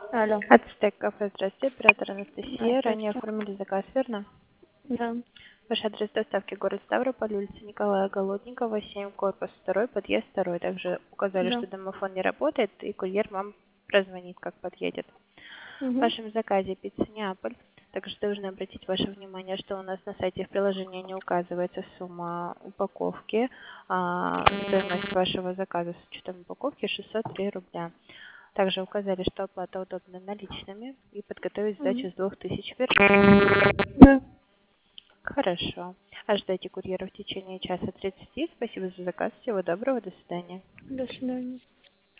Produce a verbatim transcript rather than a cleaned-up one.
Алло. Ацтек кафе, здравствуйте, оператор Анастасия. Ранее Здравствуйте. оформили заказ, верно? Да. Ваш адрес доставки город Ставрополь, улица Николая Голодникова, семь, корпус два, подъезд два. Также указали, Да. что домофон не работает, и курьер вам прозвонит, как подъедет. В Угу. вашем заказе пицца Неаполь. Также должны обратить ваше внимание, что у нас на сайте в приложении не указывается сумма упаковки. А стоимость вашего заказа с учетом упаковки шестьсот три рубля. Также указали, что оплата удобна наличными и подготовить Угу. сдачу с двух тысяч, верно? Да. Хорошо. Ожидайте курьера в течение часа тридцати. Спасибо за заказ. Всего доброго. До свидания. До свидания.